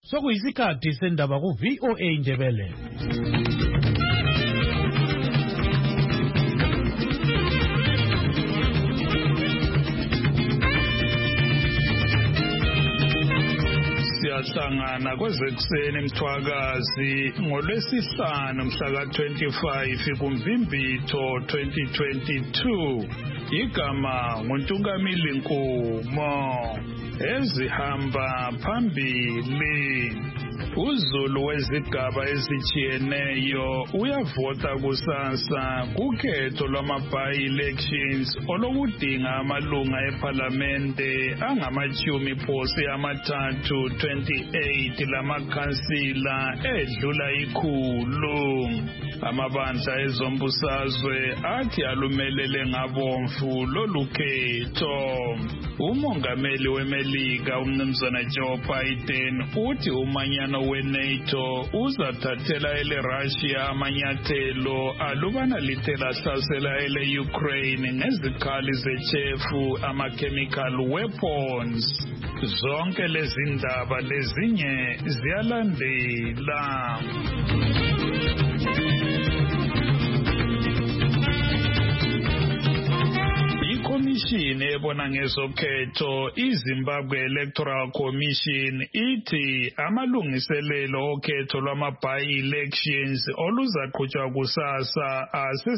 Sokuyisikhathi sendaba ku VOA Indebele. Siyahlangana kwezekuseni Mthwakazi ngoLwesihlanu mhla ka-25 kuMvimbitho 2022. Igama nguNtungamili Nkumo. Ezihamba phambili. uZulu wezigaba ezijiyeneyo uyavota kusasa kukhetho lwama-by-elections olokudinga amalunga ePhalamende angama-30 28 lamakhansila edlula ikhulu. Amabandla ezombusazwe athi alumelele ngabomvu lolu khetho. Umongameli weMelika uMnumzana Joe Biden uthi umanyano weNATO uzathathela eleRussia amanyathelo alubana lithe lahlasela ele-Ukraine ngezikhali zechefu ama-chemical weapons. Zonke lezi ndaba lezinye ziyalandela. Ikhomishini ebona ngezokhetho iZimbabwe Electoral Commission ithi amalungiselelo okhetho lwama-by-elections oluzaqhutshwa kusasa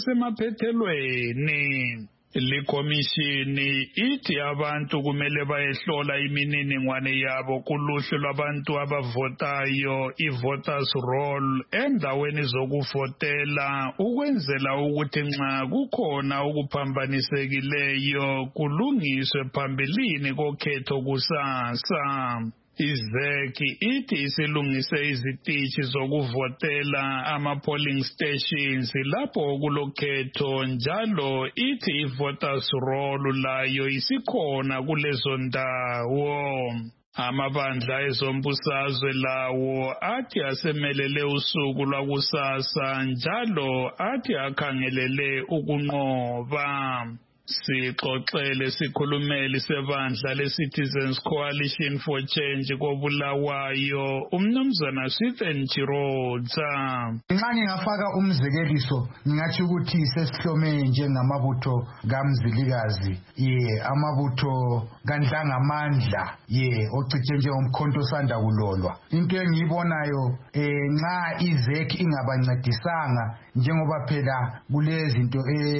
asesemaphethelweni. Likhomishini ithi abantu kumele bayehlola imininingwane yabo kuluhlu lwabantu abavotayo i-voters roll endaweni zokuvotela ukwenzela ukuthi nxa kukhona ukuphambanisekileyo kulungiswe phambilini kokhetho kusasa. IZEC ithi isilungise izitishi zokuvotela ama-polling stations lapho kulokhetho njalo ithi i-voters roll layo isikhona kulezo ndawo. Amabandla ezombusazwe lawo athi asemelele usuku lwakusasa njalo athi akhangelele ukunqoba. Sixoxele sikhulumeli sebandla le-Citizens Coalition for Change koBulawayo uMnumzana Swithen Chirodza. Nxa ngingafaka umzekeliso ngingathi ukuthi sesihlome njengamabutho kaMzilikazi amabutho kaNhlangamandla ocishe njengomkhonto osanda kulolwa. Into engiyibonayo nxa iZEC ingabancedisanga njengoba phela kulezinto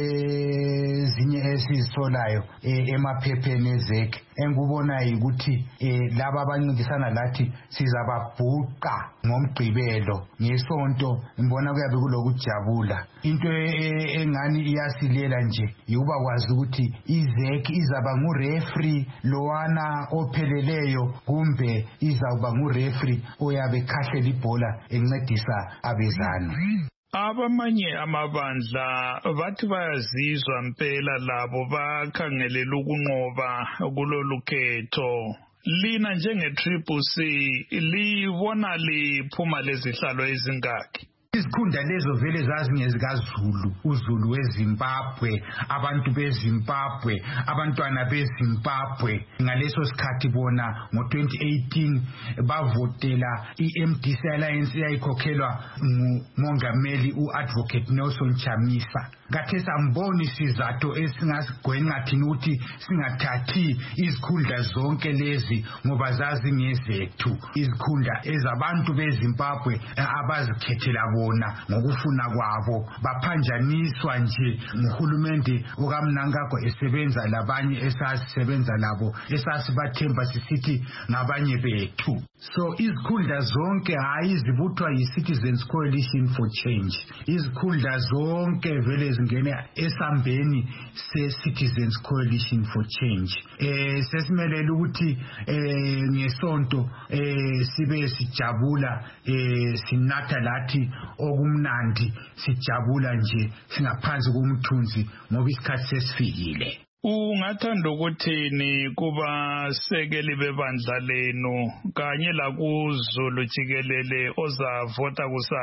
ezinye esizitholayo emaphepheni eZEC engikubonayo ukuthi laba abancintisana lathi sizababhuqa ngomgqibelo ngesonto. Ngibona kuyabe kulokujabula. Into engani iyasilela nje yukuba kwazi ukuthi iZEC izaba ngureferee lowana opheleleyo kumbe izawuba ngureferee oyabe khahlela ibhola encedisa abezana. Abamanye amabandla bathi bayazizwa mpela labo bakhangelela ukunqoba kulolu khetho. Lina njenge-CCC libona liphuma lezihlalo ezingaki? Izikhundla lezo vele zazingezikaZulu, uZulu weZimbabwe, abantu beZimbabwe, abantwana beZimbabwe. Ngaleso sikhathi bona ngo-2018 bavotela i-MDC Alliance eyayikhokhelwa ngumongameli u-Advocate Nelson Chamisa. Khathesi amboni isizathu esingasigwenxa thina ukuthi singathathi izikhundla zonke lezi ngoba zazingezethu. Izikhundla ezabantu beZimbabwe abazikhethela bona ngokufuna kwabo baphanjaniswa nje nguhulumende okaMnangagwa esebenza labanye esasisebenza labo esasibathemba sisithi ngabanye bethu. So izikhundla zonke hayi zibuthwa yi-Citizens Coalition for Change. Izikhundla zonke vele zingena esambeni se-Citizens Coalition for Change. Sesimelele ukuthi ngesonto sibe sijabula sinatha lathi okumnandi sijabula nje singaphansi komthunzi ngoba isikhathi sesifikile. Ungathanda ukuthini kubasekeli bebandla lenu kanye lakuZulu jikelele ozavota kusasa?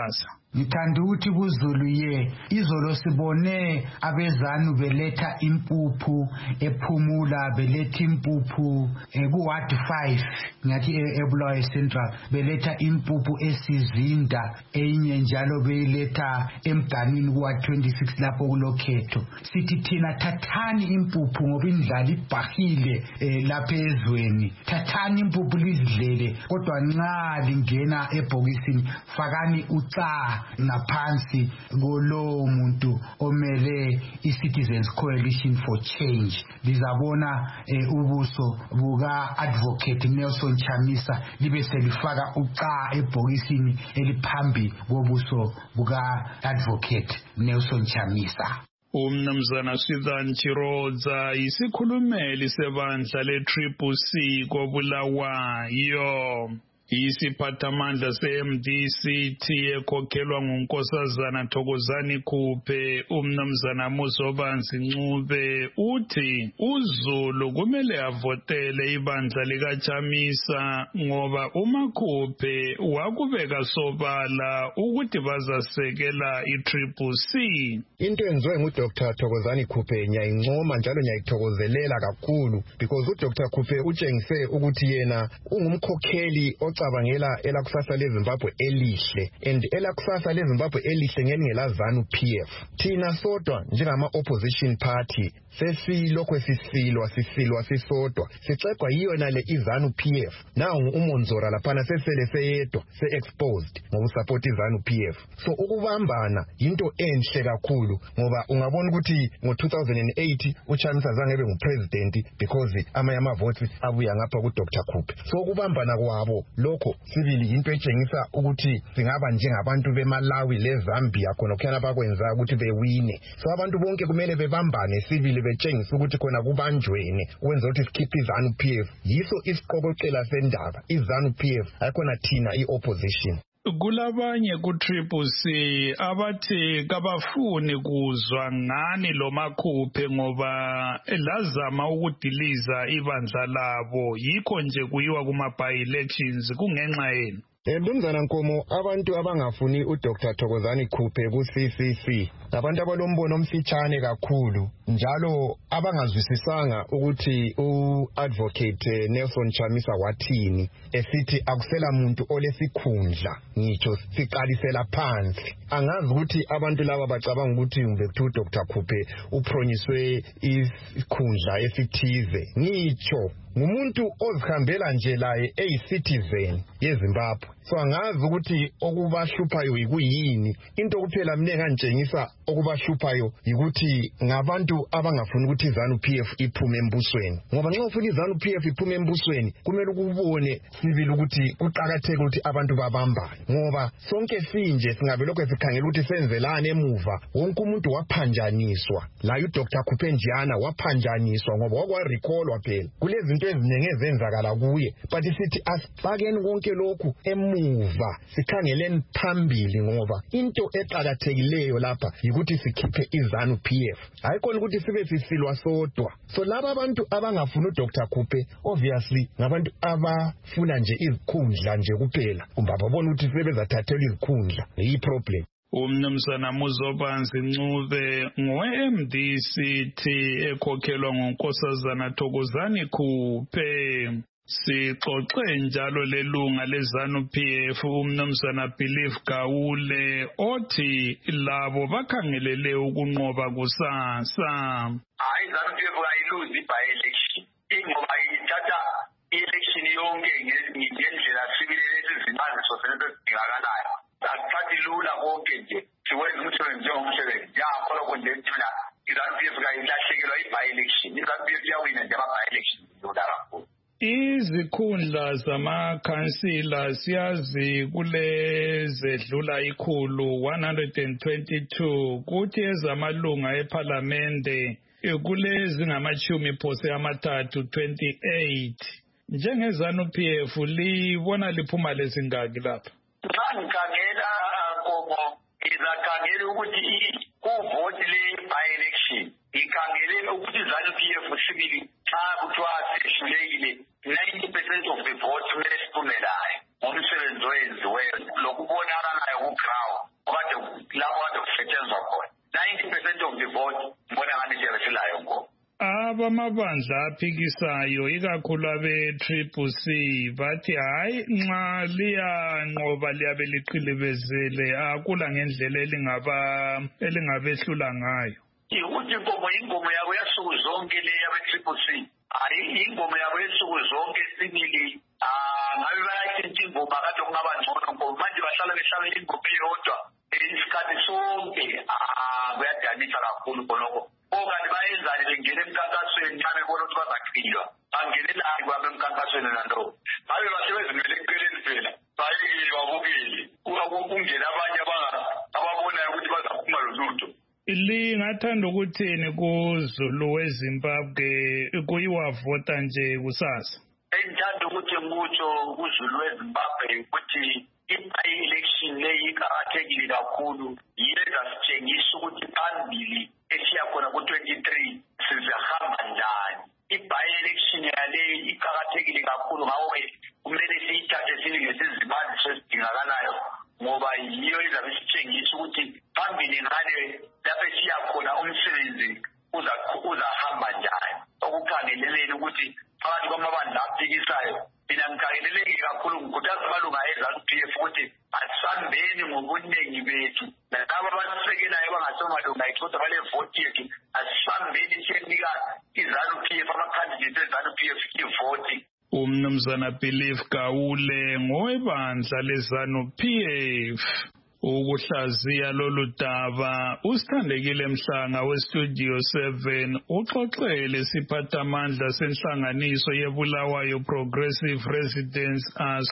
Ngithanda ukuthi kuZulu izolo sibone abezanu beletha impuphu ephumula, beletha impuphu ku-Ward 5 ngathi eBulawayo Central, beletha impuphu esizinda, enye njalo beyiletha emganwini ku-Ward 26 lapho kulokhetho. Sithi thina thathani impuphu ngoba indlala ibhahile lapha ezweni, thathani impuphu lizidlele, kodwa nxa lingena ebhokisini fakani uca ngaphansi kolowo muntu omele iCitizens Coalition for Change. Lizabona ubuso buka-Advocate Nelson Chamisa libe selifaka uca ebhokisini eliphambi kobuso buka-Advocate Nelson Chamisa. Umnumzana Swithan Chirodza isikhulumeli sebandla le-CCC koBulawayo. Isiphathamandla se-MDC ekhokhelwa nguNkosazana Thokozani Khuphe, umnumzana Muzobanzi Ncube, uthi uZulu kumele avotele ibandla likaChamisa ngoba uMakhuphe wakubeka sobala ukuthi bazasekela i-CCC. Into enziwe nguDr. Thokozani Khuphe ngiyayincoma njalo ngiyayithokozelela kakhulu because uDr. Khuphe utshengise ukuthi yena ungumkhokheli ocabangela elakusasa leZimbabwe elihle, and elakusasa leZimbabwe elihle ngelingelazanu ZANU-PF. Thina sodwa njengama opposition party sesilokho sisilwa sisodwa, sicegwa yiyona le iZANU-PF. Nangu uMonzora laphana sesele seyedwa se-exposed ngokusupport iZANU-PF. So ukubambana yinto enhle kakhulu ngoba ungabona ukuthi ngo-2008 uChamisa zange ebe ngupresident because amavotes abuya ngapha kuDr. Khuphe. So ukubambana kwabo lokho sibili yinto etshengisa ukuthi singaba njengabantu beMalawi leZambia khona kukhona bakwenza ukuthi bewine. So abantu bonke kumele bebambane sibili betshengisa ukuthi khona kubanjweni ukwenza ukuthi sikhiphe iZANU-PF. Yiso isiqokoqela sendaba iZANU-PF, ayikhona thina i-opposition. Kulabanye ku-CCC abathi kabafuni kuzwa ngani lo Makhuphe ngoba lazama ukudiliza ibandla labo, yikho nje kuyiwa kuma-by-elections kungenxa yenu. Mnumzana Nkomo, abantu abangafuni uDr. Thokozani Khuphe ku-CCC abantu abalombono omfitshane kakhulu njalo abangazwisisanga ukuthi u-Advocate Nelson Chamisa wathini esithi akusela muntu olesikhundla, ngitsho siqalisela phansi. Angazi ukuthi abantu laba bacabanga ukuthi umbethi uDr. Khuphe upronyiswe isikhundla esithize. Ngitsho ngumuntu ozihambela nje laye eyi-citizen yeZimbabwe. So angazi ukuthi okubahluphayo yikuyini. Into kuphela mina engantshengisa okubahluphayo yikuthi ngabantu abangafuni ukuthi iZANU-PF iphume embusweni. Ngoba nxa ufuna iZANU-PF iphume embusweni kumele ukubone sibili ukuthi kuqakatheke ukuthi abantu babambane. Ngoba sonke sinje singabe lokho sikhangela ukuthi senzelane emuva. Wonke umuntu waphanjaniswa. La uDr. Khuphe njana waphanjaniswa ngoba wakwarecallwa phela. Kulezi into eziningi ezenzakala kuye, but sithi asifakeni konke lokhu emuva sikhangeleni phambili ngoba into eqakathekileyo lapha yikuthi sikhiphe iZANU-PF. Hayikhona ukuthi sibe sisilwa sodwa. So laba abantu abangafuna uDr. Khuphe obviously ngabantu abafuna nje izikhundla nje kuphela, kumbe babona ukuthi sebezathathela izikhundla, yiproblem. Umnumzana Muzobanzi Ncube ngowe-MDC ekhokhelwa nguNkosazana Thokozani Khuphe. Sixoxe njalo lelunga leZANU-PF umnumzana Believe Gawule othi labo bakhangelele ukunqoba kusasa. Hayi iZANU-PF ayiluzi by-election. Ingoba ithatha i-election yonke ngendlela sibilele izimazi sosebenza ezidingakalayo. Asithathi lula konke nje siwenza umsebenzi njengomsebenzi. Khonokho nje thina iZANU-PF kayilahlekelwa i-by-election. iZANU-PF iyawina nje ama-by-election lula kakhulu. Izikhundla zamakhansila siyazi kulezedlula ikhulu 122 kuthi ezamalunga eParlamente kulezi ngamachumi phose amathathu 28. NjengeZANU-PF libona liphuma lezingaki lapha? Ngikhangela Nkomo, izakhangela ukuthi kuvoti le-by-election ikhangele ukuthi iZANU-PF sibili xa kuthiwa sehlulekile 90% of the votes kumele siphumelayo ngomsebenzi owenziweyo lokubonakalayo ku-ground. Ngoba bamabandla aphikisayo ikakhulu abe-Triple C bathi hayi nxa liyanqoba liyabe liqilibezele akula ngendlela elingabehlula ngayo. Ukuthi ingomo yabo yasuku zonke le yabe-Triple C hayi ingomo yabo yesuku zonke sibili ngabe bayatshintsha ingoma kade kungaba ngcono ngoba manje bahlala behlabela ingoma eyodwa isikhathi sonke kuyadanisa kakhulu khonokho. Okanye bayenzani bengena emkhankasweni nxa bebona ukuthi bazakhilwa bangene layo kwabo emkhankasweni nanto babe basebezimele ekuqeleni phela bayekile babukele kungena abanye ababonayo ukuthi bazaphuma lolutho. Lingathanda ukuthini kuZulu weZimbabwe kuyiwavota nje kusasa? Engithanda ukuthi ngikutsho kuZulu weZimbabwe ukuthi i-election leyi iqakathekile kakhulu yenza sitshengisa ukuthi phambili esiya khona ku-23 sizahamba njani. I-by-election yaleyi iqakathekile kakhulu ngawo-ke kumele siyithathe sinike izibanzi esidingakalayo ngoba yiyo izabe sitshengisa ukuthi phambili ngale lapho esiya khona umsebenzi uzahamba njani. Okukhangeleleni ukuthi phakathi kwamabandla aphikisayo mina ngikhangeleleki kakhulu ngikhuthaza amalunga eZANU-PF ukuthi asambeni ngobuningi bethu nalabo abasisekelayo bangasomalunga ethu kodwa balevoti yethu asambeni siyenika iZANU-PF amakhandidate eZANU-PF ivoti. Umnumzana Belief Gawule ngowebandla leZANU-PF. Ukuhlaziya lolu daba usithandekile Mhlanga weStudio 7 uxoxele siphathamandla senhlanganiso yeBulawayo Progressive Residents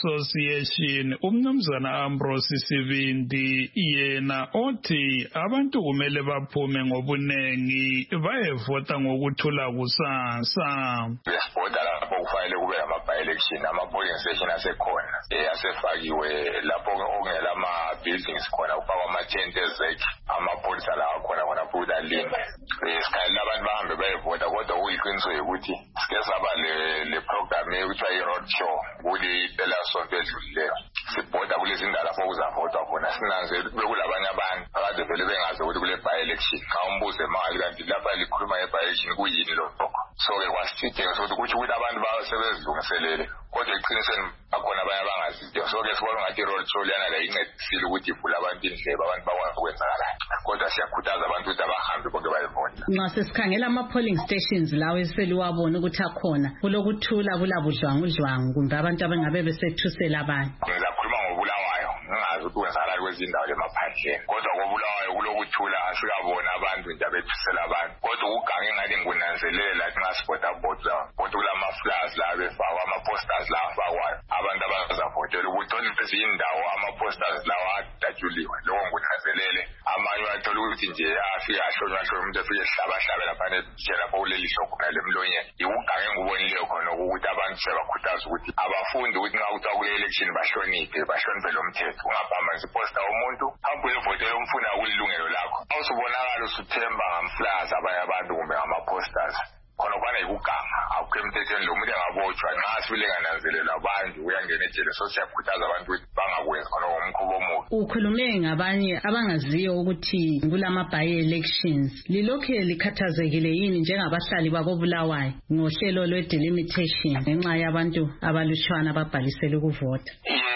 Association umnumzana Ambrose Sibindi yena othi abantu kumele baphume ngobunengi bayevota ngokuthula kusasa. Yasivota lapho kufanele kube ama-by-election ama-polling station asekhona asefakiwe lapho okungela ama-buildings khona kufakwa ama-tent ezekhe amapholisa lawa khona futhi alinde sikhalela abantu bahambe bayevota kodwa kuyiqiniso ukuthi sike saba le program ekuthiwa i-road show kuli pelasonto edlulileyo sibhoda kulezi ndawo lapho kuzavotwa khona sinanzela ukuthi bekulabanye abantu akade vele bengazi ukuthi kule by-election khawumbuze mali kanti lapha likhuluma nge-by-election kuyini lokho. So-ke kwasithidinga sokuthi kutsho ukuthi abantu basebezilungiselele kodwa eqinisweni bakhona abanye abangaziyo. So-ke sibona ngathi i-road show liyana la incedisile ukuthi ivule abantu indlebe abantu bakwazi ukwenzakalayo kodwa siyakhuthaza abantu ukuthi abahambe bonke bayevota. Nxa sesikhangela ama-polling stations lawo eseliwabona ukuthi akhona kulokuthula kulabudlwangudlwangu kumbe abantu abangabe besethusela abanye. Ngizakhuluma ngoBulawayo ngingazi ukuthi kwenzakala kwezindawo lemaphandleni kodwa koBulawayo kulokuthula asikabona abantu nje abethusela abantu kodwa ugange ngathi ngikunanzelela lathi nxa sibhodabhoda kodwa kulama-flyers la befakwa ama-posters la afakwayo abantu abazavotela ukuthi olezi indawo ama-posters lawa adatshuliwe lokho ngikunanzelele amanye uyathola ukuthi nje afike ahlonywa umuntu efike ehlabahlabe laphana etshela lapho kuleli hlo khona lemlonyeni ikugange ngubonileyo khona ukuthi abantu sebakhuthaza ukuthi abafundi ukuthi nxa kuthiwa kule-election bahloniphe lo mthetho ungaphambanisi iposta womuntu hambe uyevotela umfuna kulilungelo lakho awusubonakala usuthemba ngamflyers abanye abantu kumbe ngama-posters khona kwana yikuganga akukho emthethweni lo muntu angabotshwa nxa sibile ngananzelela abantu uyangena ejele so siyakhuthaza abantu ukuthi bangakwenzi khona ngomkhuba omubi. Ukhulume ngabanye abangaziyo ukuthi kulama-by-elections lilokhe likhathazekile yini njengabahlali bakoBulawayo ngohlelo lwe-delimitation ngenxa yabantu abalutshwana ababhalisele ukuvota?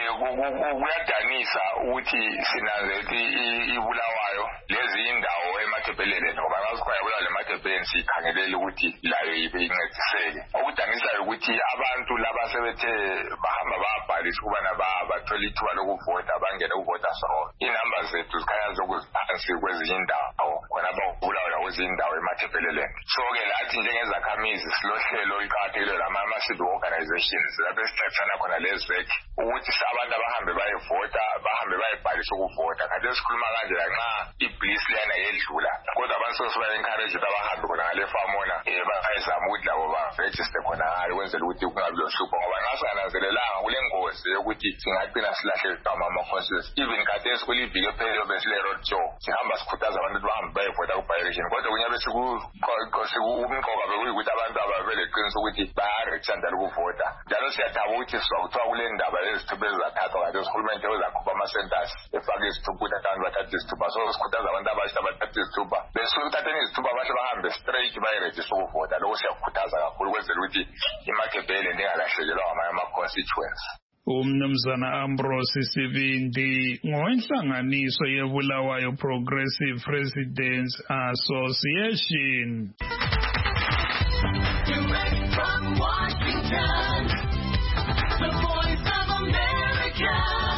Kuyadanisa ukuthi sinanzela iBulawayo lezi indawo emathebeleni ngoba ngasikhaya kula lemathebeleni sikhangelela ukuthi layo ibe incediseke. Okudanisayo ukuthi abantu laba sebethe bahamba babhalisa ukubana bathola ithuba lokuvota bangene ukuvota soro inamba zethu zikhanya zokuziphansi kwezinye indawo khona baKubulawayo kwezinye indawo emathebeleni. So-ke lathi njengezakhamizi silohlelo iqakathekile lama-civic organizations lapho esithathana khona leziveki ukuthi abantu abahambe bayevota bahambe bayebhalisa ukuvota. Kanti esikhuluma kanje lanxa ibliss liyana yedlula kodwa abantu sosiba-encourage ukuthi abahambe khona ngale famona bayizama ukuthi labo barejiste khona ngalo ukwenzela ukuthi kungabi lohlupho ngoba nxa singananzelelanga kule ngozi yokuthi singagcina silahlelwa ama-constituencies even khathesi kuliviki ephelileyo besile road show sihamba sikhuthaza abantu ukuthi bahambe bayevota ku-by-election kodwa kunyabe sikumqoka bekuyikuthi abantu ababeleqiniso ukuthi bayarekshandela ukuvota njalo siyathaba ukuthi sizwa kuthiwa kule ndaba yezithuba ezizathathwa kanti uhulumende uzakhupha ama-centers efake izithuba ukuthi abantu bathathe izithuba so sikhuthaza abantu abasha abathathe izithuba besuke ukuthatheni izithuba bahle bahambe straight bayirejiste ukuvota lokho siyakukhuthaza kakhulu ukwenzela ukuthi iMakhebhele ndingalahlekelwa ngamanye ama-constituents. Umnumzana Ambrose Sibindi ngowenhlanganiso yeBulawayo Progressive Residents Association. Direct from Washington, the Voice of America,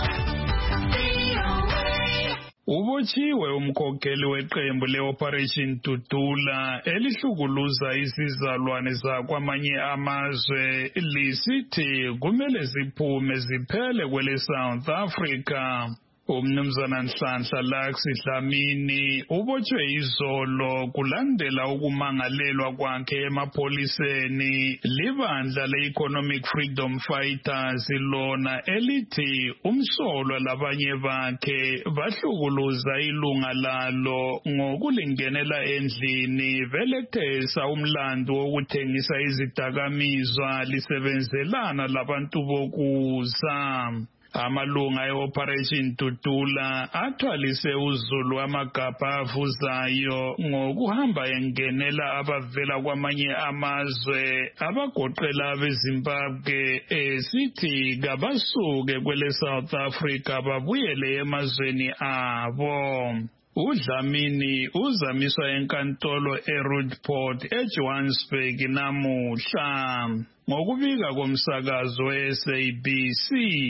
VOA. Ubotshiwe umkhokheli weqembu le-Operation Tutula elihlukuluza izizalwane zakwamanye amazwe lisithi kumele ziphume ziphele kwele South Africa. Umnumzana Nhlanhla Laxi Dlamini ubotshwe izolo kulandela ukumangalelwa kwakhe emapoliseni libandla le-Economic Freedom Fighters lona elithi umsolwa labanye bakhe bahlukuluza ilunga lalo ngokulingenela endlini belethesa umlando wokuthengisa izidakamizwa lisebenzelana labantu bokuza. Amalunga e-Operation Tutula athwalise uzulu amagabha avuzayo ngokuhamba engenela abavela kwamanye amazwe abagoqela abeZimbabwe esithi kabasuke kwele South Africa babuyele emazweni abo. uDlamini uzamiswa enkantolo eRoodeport eJohannesburg namuhla ngokubika komsakazo weSABC.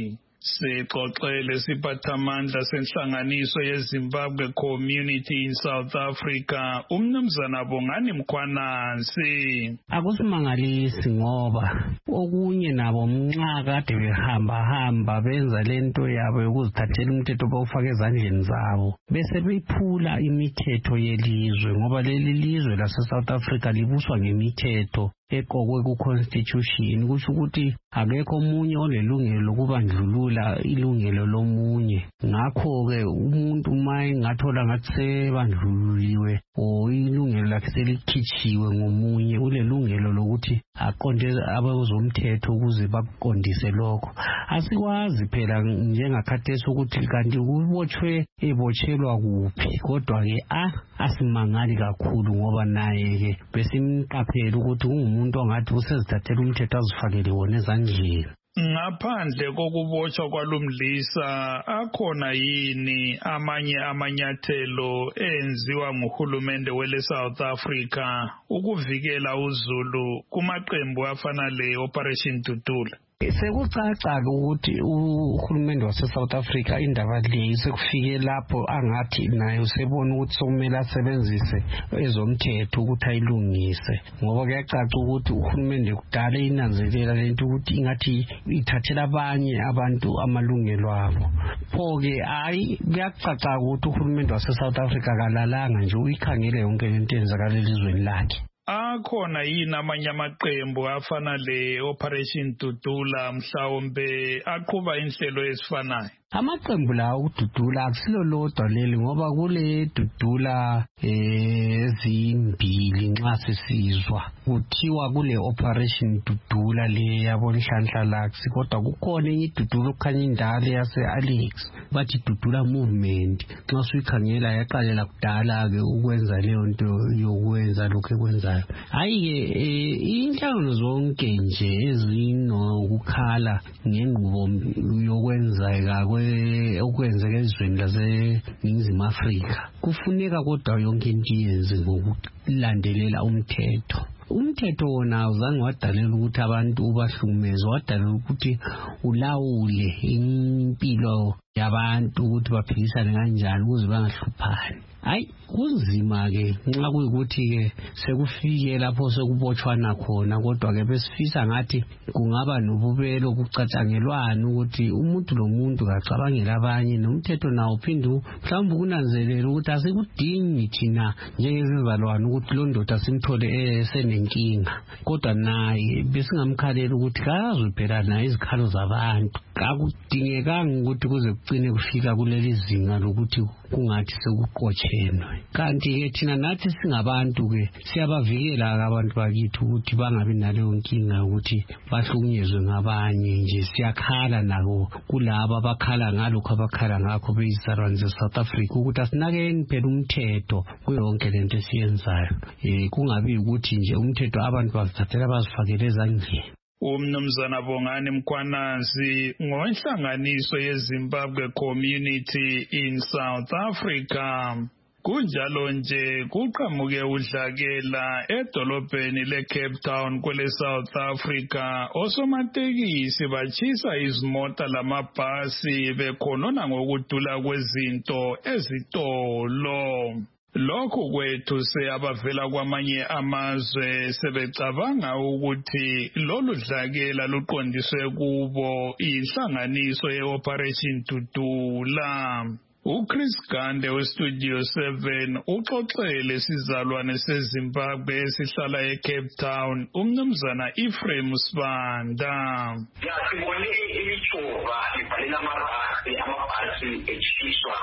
Sixoxele siphathamandla senhlanganiso yeZimbabwe Community in South Africa umnumzana Bongani Mkhwanansi. Akusimangalisi ngoba okunye nabo mnxa kade behamba benza lento yabo yokuzithathela umthetho bawufaka ezandleni zabo bese beyiphula imithetho yelizwe ngoba leli lizwe lase-South Africa libuswa ngemithetho eqokwe ku-constitution kusho ukuthi akekho omunye onelungelo lokubandlulula ilungelo lomunye. Ngakho-ke umuntu uma engathola ngathi sebandlululiwe or ilungelo lakhe selikhitshiwe ngomunye ulelungelo lokuthi aqonde abezomthetho ukuze bakuqondise lokho. Asikwazi phela njengakhathesi ukuthi kanti ubotshwe ebotshelwa kuphi kodwa-ke asimangali kakhulu ngoba naye-ke besimqaphela ukuthi ungumuntu ongathi usezithathela umthetho azifakele wona ezandleni. Ngaphandle kokubotshwa kwalumlisa akhona yini amanye amanyathelo enziwa nguhulumende wele South Africa ukuvikela uzulu kumaqembu afana le-Operation Tutula? Sekucaca ukuthi uhulumende wase-South Africa indaba le sekufike lapho angathi nayo sebona ukuthi sokumele asebenzise ezomthetho ukuthi ayilungise ngoba kuyacaca ukuthi uhulumende kudala inanzelela lento ukuthi ingathi ithathela abanye abantu amalungelo abo. Pho-ke kuyacaca ukuthi uhulumende wase-South Africa kalalanga nje uyikhangele yonke lento eyenzakala elizweni lakhe. Akhona yini amanye amaqembu afana le-Operation Tutula mhlawumbe aqhuba inhlelo ezifanayo? Amaqembu la ukududula akusilo lodwa leli ngoba kule dudula ezimbili nxa sisizwa kuthiwa kule Operation Dudula le yabo Nhlanhla Laxi kodwa kukhona enye idudula okukhanya indala yase-Alex bathi Dudula Movement nxa suyikhangela yaqalela kudala-ke ukwenza leyo nto yokwenza lokhu ekwenzayo. Hayi-ke inhlangano zonke nje ezinokukhala ngenqubo yokwenzeka okwenzeka ezweni laseNingizimu Afrika kufuneka kodwa yonke into iyenze ngokulandelela umthetho. Umthetho wona uzange wadalela ukuthi abantu ubahlukumeze, wadalela ukuthi ulawule impilo yabantu ukuthi baphilisane kanjani ukuze bangahluphani. Hayi kunzima-ke nxa kuyikuthi-ke sekufike lapho sekubotshwana khona kodwa-ke besifisa ngathi kungaba nobubelo obucatshangelwana ukuthi umuntu lomuntu kacabangela abanye nomthetho nawo uphinde mhlawumbe kunanzelela ukuthi asikudingi thina njengezizalwane ukuthi lo ndoda simthole esenenkinga kodwa naye besingamkhalela ukuthi kazwe phela naye izikhalo zabantu. Akudingekanga ukuthi kuze kugcine kufika kuleli zinga lokuthi kungathi sekuqotshenwe. Kanti-ke thina nathi singabantu-ke siyabavikela abantu bakithi ukuthi bangabi naleyo nkinga ukuthi bahlukunyezwe ngabanye nje. Siyakhala nabo kulaba abakhala ngalokhu abakhala ngakho beyizalwane ze-South Africa ukuthi asinakeni phela umthetho kuyonke lento esiyenzayo. Kungabi ukuthi nje umthetho abantu bazithathela bazifakele ezandleni. Umnumzana Bongani Mkhwanazi ngenhlanganiso yeZimbabwe Community in South Africa. Kunjalo nje kuqhamuke udlakela edolobheni leCape Town kwele South Africa. Osomatekisi bachisa izimota lamabhasi bekhonona ngokudula kwezinto ezitolo. Lokhu kwethu abavela kwamanye amazwe sebecabanga ukuthi lolu dlakela luqondiswe kubo inhlanganiso yeOperation Dudula. uChris Gande weStudio 7 uxoxele sizalwane seZimbabwe esihlala eCape Town umnumzana Ephraim Sibanda. Sibone imichuba ibhalela amabhasi echiswa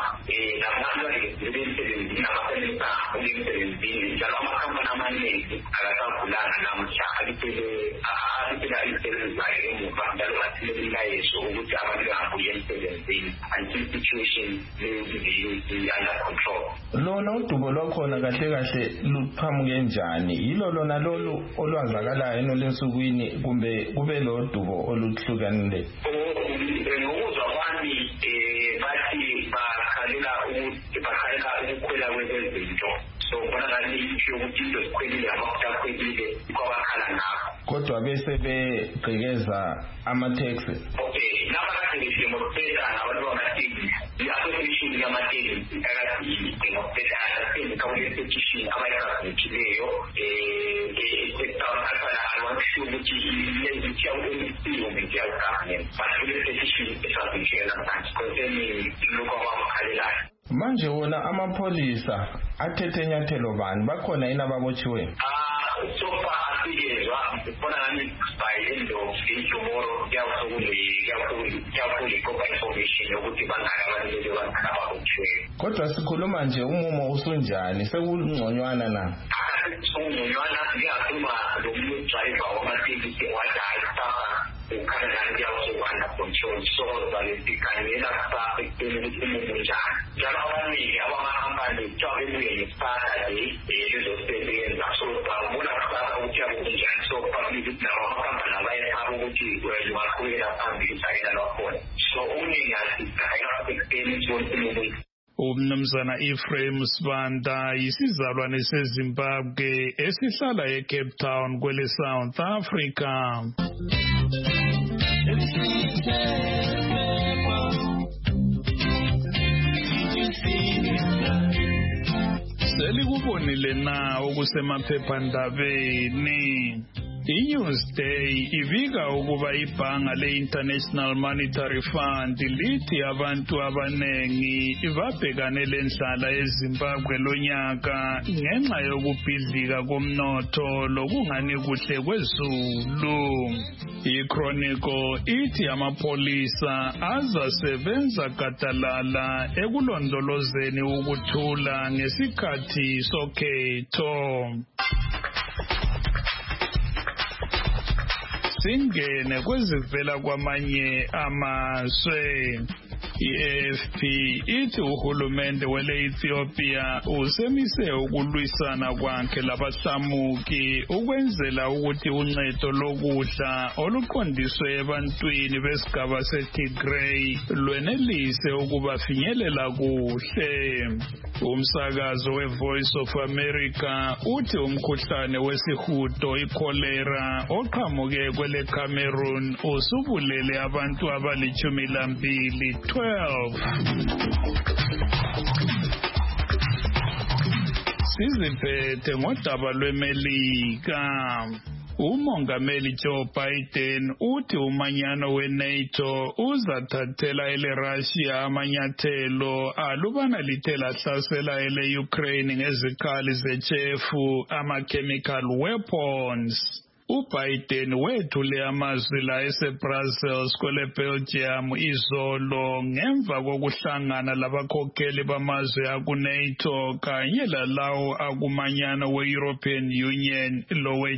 labantu abasebenza njalo amakhampani amaningi akasavulanga namhla alipela imisebenzi yayo emuva njalo bathile imilayezo ukuthi abantu bangabuye emsebenzini until situation under control. Lona udubo lwakhona kahle kahle luqhamuke njani? Yilo lona lolu olwazakalayo enolensukwini kumbe kube lo dubo oluhlukanile? Ngokuzwa kwami bathi bakhalela ukukhwela kwezinto. So bona ngathi isho ukuthi into zikhwelile amafutha akhwelile kwabakhala ngakho. Kodwa bese begqekeza ama-taxi. Okay, nabakhathekile ngokuphetha abantu bamatekisi. I-association yamatekisi akathi ngokuphetha asenza kule-petition abayakazithileyo I want to show ukuthi lezithi government but kule-petition esazitshela manje concerning lokho abakhalelayo. Manje wona amapholisa athethe nyathelo bani bakhona yini ababotshiwe? So far asikezwa bona ngani by end of day tomorrow kuyakuli koba information ukuthi bangaka abantu ababotshiwe. Kodwa sikhuluma nje umumo usunjani sekungconywana na? Ungconywana ngiyakhuluma lomuntu driver wamatekisi wadayisa ukhanya nje awusokwana control so balesikhangela kusasa ekuteni ukuthi umuntu njani. Njalo abaningi abamahambane kuthiwa bebuye ngesipata lezosebenza so babona kusasa ukuthi akunjani so babili ukuthi nabo amakhampani abayethaba ukuthi baqhubekela phambili usakela lwakhona so okuningi asisayela ekuteni ukuthi umuntu. Umnumzana Ephraim Sibanda yisizalwane seZimbabwe esihlala eCape Town kwele South Africa. Selikubonile na okusemaphephandabeni. iNewsday ibika ukuba ibhanga le-International Monetary Fund lithi abantu abanengi babhekane lendlala eZimbabwe lonyaka ngenxa yokubhidlika komnotho lokungani kuhle kwezulu. iChronicle ithi amapolisa azasebenza gadalala ekulondolozeni ukuthula ngesikhathi sokhetho. Singene kwezivela kwamanye amazwe. iAFP ithi uhulumende wele-Ethiopia usemise ukulwisana kwakhe labahlamuki ukwenzela ukuthi uncedo lokudla oluqondiswe ebantwini besigaba seTigray lwenelise ukubafinyelela kuhle. Umsakazo weVoice of America uthi umkhuhlane wesihudo iCholera oqhamuke kwele Cameroon usubulele abantu abali-12. Siziphethe ngodaba lweMelika. Umongameli Joe Biden uthi umanyano weNATO uzathathela eleRussia amanyathelo alubana lithe lahlasela eleUkraine ngezikhali zechefu ama-chemical weapons. uBiden wethule amazwi la eseBrussels kwele Belgium izolo ngemva kokuhlangana labakhokheli bamazwe aku-NATO kanye lalawo akumanyano we-European Union lowe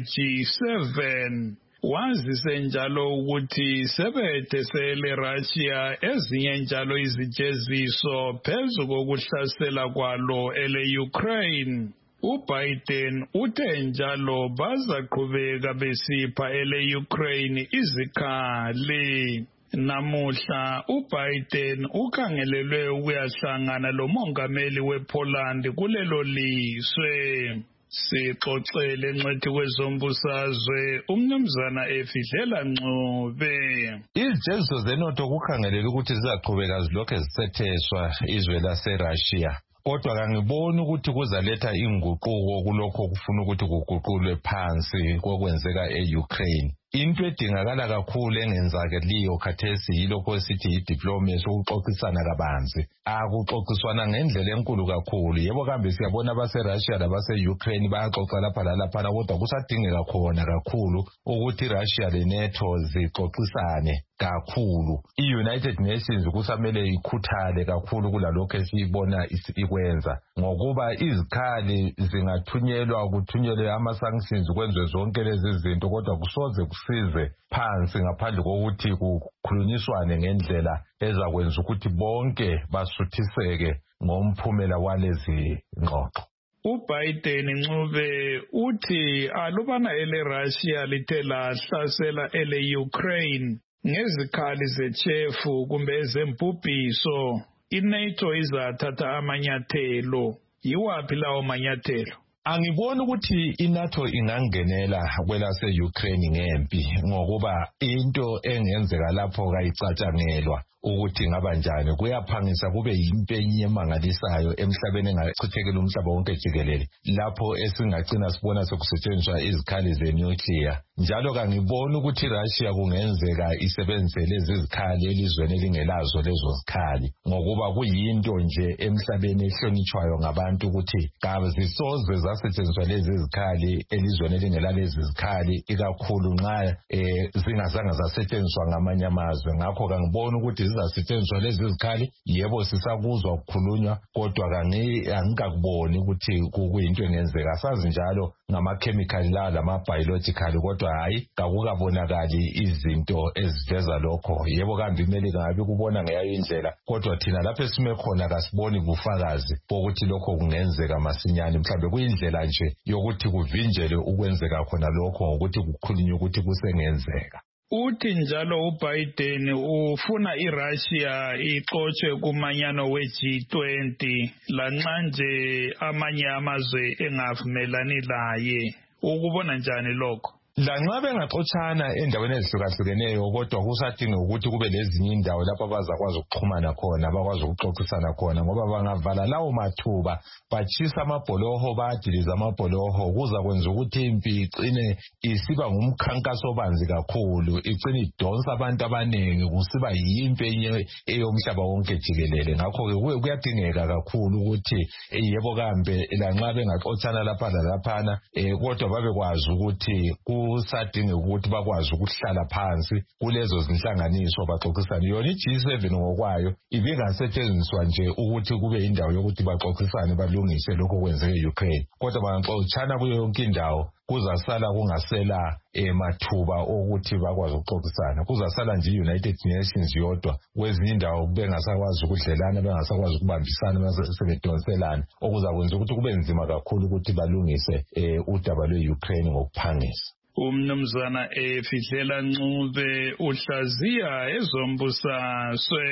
G7. Wazise njalo ukuthi sebethesele Russia ezinye njalo izijeziso phezu kokuhlasela kwalo ele-Ukraine. uBiden uthe njalo bazaqhubeka besipha ele-Ukraine izikhali. Namuhla uBiden ukhangelelwe ukuyahlangana lomongameli wePoland kulelo liswe. Sixoxele encethi kwezombusazwe umnumzana Efidlela Ncube. Izijeziso zeNOTO kukhangelela ukuthi zizaqhubeka zilokhu zisetheswa izwe laseRussia. Kodwa kangiboni ukuthi kuzaletha inguquko kulokho kufuna ukuthi kuguqulwe phansi kokwenzeka e-Ukraine. Into edingakala kakhulu engenzakeliyo khathesi yilokho esithi i-diplomacy, ukuxoxisana kabanzi. Akuxoxiswana ngendlela enkulu kakhulu. Yebo kambe siyabona abaseRussia labase-Ukraine bayaxoxa lapha lalaphana, kodwa kusadingeka khona kakhulu ukuthi iRussia leNATO zixoxisane kakhulu. I-United Nations kusamele ikhuthale kakhulu kulalokho esiyibona ikwenza, ngokuba izikhali zingathunyelwa kuthunyelwe ama-sanctions kwenziwe zonke lezi zinto, kodwa kusoze kusize phansi ngaphandle kokuthi kukhulunyiswane ngendlela ezakwenza ukuthi bonke basuthiseke ngomphumela walezi ngxoxo. uBiden Ncube uthi alubana ele-Russia lithe lahlasela ele-Ukraine ngezikhali zechefu kumbe ezembubhiso, iNATO izathatha amanyathelo. Yiwaphi lawo manyathelo? Angiboni ukuthi iNATO ingangenela kwelase-Ukraine ngempi, ngokuba into engenzeka lapho kayicatshangelwa ukuthi ngaba njani. Kuyaphangisa kube yimpenye emangalisayo emhlabeni engachithekela umhlaba wonke jikelele, lapho esingagcina sibona sekusetshenziswa izikhali zenuclear. Njalo kangiboni ukuthi iRussia kungenzeka isebenzise lezi zikhali elizweni elingelazo lezo zikhali, ngokuba kuyinto nje emhlabeni ehlonitshwayo ngabantu ukuthi kazisoze zasetshenziswa lezi zikhali elizweni elingela lezi zikhali, ikakhulu nxa zingazange zasetshenziswa ngamanye amazwe. Ngakho kangiboni ukuthi zizasetshenziswa lezi zikhali. Yebo sisakuzwa ukukhulunywa, kodwa angikakuboni ukuthi kuyinto engenzeka. Sazi njalo ngamakhemikhali la lama-biological, kodwa hayi kakukabonakali izinto eziveza lokho. Yebo kambe iMelika ngabe kubona ngeyayo indlela, kodwa thina lapho esime khona kasiboni bufakazi bokuthi lokho kungenzeka masinyane. Mhlawumbe kuyindlela nje yokuthi kuvinjelwe ukwenzeka khona lokho ngokuthi kukhulunywe ukuthi kusengenzeka. Uthi njalo uBiden ufuna iRussia ixotshwe kumanyano we-G20 lanxa nje amanye amazwe engavumelani laye. Ukubona njani lokho? Lanxa bengaxotshana endaweni ezihlukahlukeneyo, kodwa kusadinga ukuthi kube lezinye indawo lapho abazakwazi ukuxhumana khona, bakwazi ukuxoxisana khona, ngoba bangavala lawo mathuba batshisa amabholoho, bayadiliza amabholoho, kuzakwenza ukuthi impi icine isiba ngumkhankaso obanzi kakhulu, icine idonsa abantu abaningi, kusiba yimpi eyomhlaba wonke jikelele. Ngakho-ke kuyadingeka kakhulu ukuthi yebo kambe lanxa bengaxotshana lapha lalaphana, kodwa babekwazi ukuthi kusadinga ukuthi bakwazi ukuhlala phansi kulezo zinhlanganiso baxoxisane. Yona i-G7 ngokwayo ibingasetshenziswa nje ukuthi kube indawo yokuthi baxoxisane balungise lokho kwenzeke e-Ukraine, kodwa bangaxotshana kuyo yonke indawo kuzasala kungasela mathuba okuthi bakwazi ukuxoxisana. Kuzasala nje i-United Nations yodwa, kwezinye indawo bengasakwazi ukudlelana, bengasakwazi ukubambisana, sebedonselana, okuzakwenza ukuthi kube nzima kakhulu ukuthi balungise udaba lwe-Ukraine ngokuphangisa. Umnumzana Efidlela Ncube uhlaziya ezombusazwe.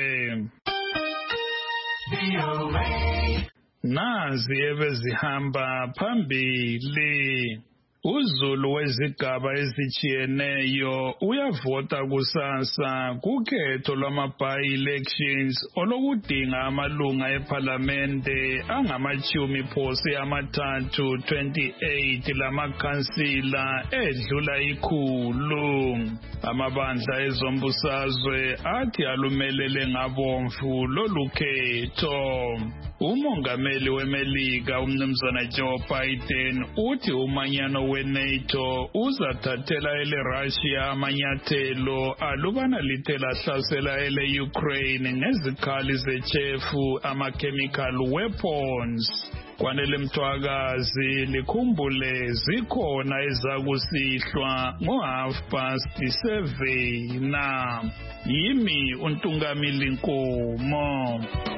Nazi ebezihamba phambili. uZulu wezigaba ezitshiyeneyo uyavota kusasa kukhetho lwama-by-elections olokudinga amalunga ephalamende angama-30 28 lamakhansila edlula 100. Amabandla ezombusazwe athi alumelele ngabomvu lolu khetho. Umongameli weMelika umnumzana Joe Biden uthi umanyano weNATO uzathathela eleRussia amanyathelo alubana lithe lahlasela ele-Ukraine ngezikhali zechefu ama-chemical weapons. Kwanele Mthwakazi likhumbule zikhona ezakusihlwa ngo7:30 yimi uNtungamili Nkomo.